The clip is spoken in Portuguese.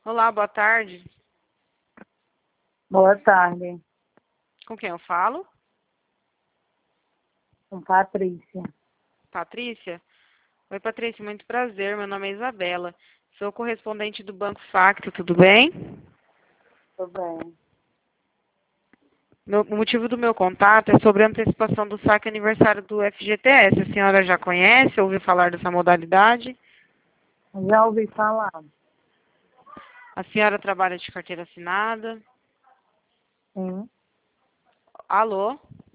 Olá, boa tarde. Boa tarde, Com quem eu falo? com Patrícia. Patrícia? Oi, Patrícia, muito prazer. Meu nome é Isabela. Sou correspondente do Banco Facto, tudo bem? Tudo bem. O motivo do meu contato é sobre a antecipação do saque aniversário do FGTS. A senhora já conhece, ouviu falar dessa modalidade? Já ouvi falar. A senhora trabalha de carteira assinada? Sim, Alô?